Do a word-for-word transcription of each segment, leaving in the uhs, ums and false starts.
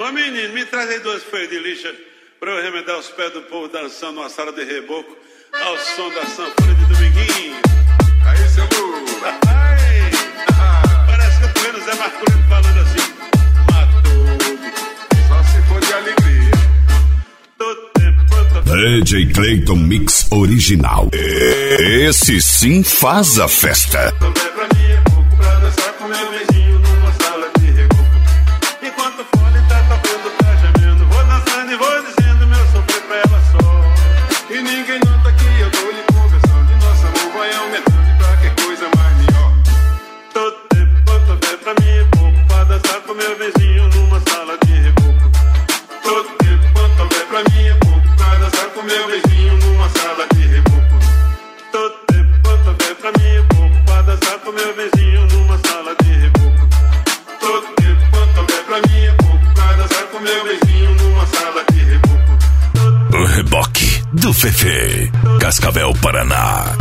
Ô menino, me traz aí duas folhas de lixa pra eu remendar os pés do povo dançando numa sala de reboco ao som da sanfona de Dominguinho. Aí, seu burro. Ai, parece que eu tô vendo o Zé Marcolino falando assim. Matou, só se for de alegria. D J Clayton Mix Original. Esse sim faz a festa. Também pra mim é pouco pra dançar com meu beijinho numa sala de reboco. Enquanto o fone tá tocando, tá gemendo, vou dançando e vou dizendo meu sofrer pra ela só. E ninguém nota que eu tô lhe conversando e nosso amor vai aumentando e pra que coisa mais melhor. Todo tempo, também pra mim é pouco pra dançar com meu beijinho numa sala de reboco. Todo tempo, também pra mim é pouco pra dançar com meu beijinho numa sala de reboco. Todo tempo, também pra mim é pouco pra dançar com meu beijinho numa sala de reboco. Todo tempo, também pra mim é pouco pra dançar com meu beijinho numa sala de reboco. O reboque do Fefe, Cascavel, Paraná.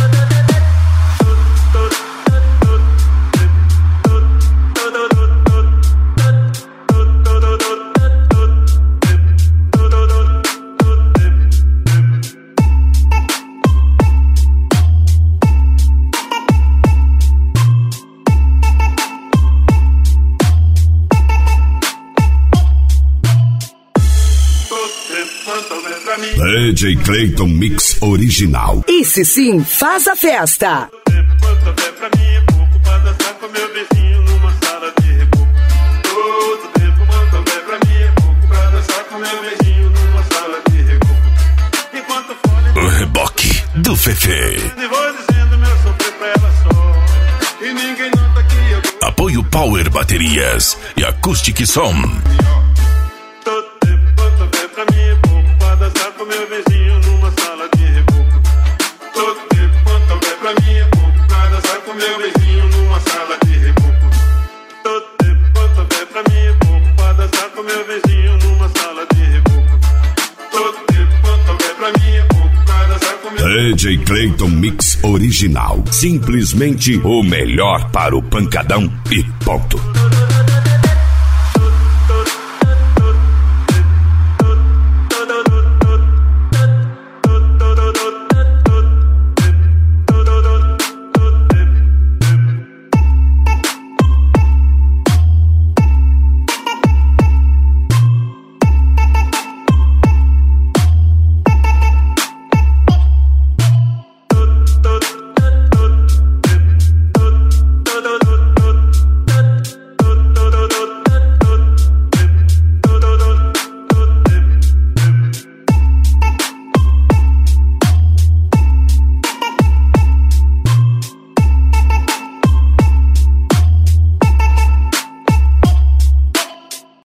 D J Clayton Mix Original. Esse sim faz a festa. Todo tempo, pra mim é pouco pra dançar com meu beijinho numa sala de reboco. Todo tempo, também pra mim é pouco pra dançar com meu beijinho numa sala de reboco. Enquanto o fone O reboque do Fefe. e vou dizendo meu sofrer pra ela só. E ninguém nota que eu tô Apoio Power Baterias e Acoustic Som. Todo tempo, também pra mim é pouco pra dançar com meu beijinho numa sala de reboco. todo tempo, também pra mim é pouco pra dançar com meu beijinho numa sala de reboco. Todo tempo, também pra mim é pouco pra dançar com meu beijinho numa sala de reboco. Todo tempo, também pra mim é pouco pra dançar com meu D J Clayton Mix Original. Simplesmente o melhor para o pancadão e ponto.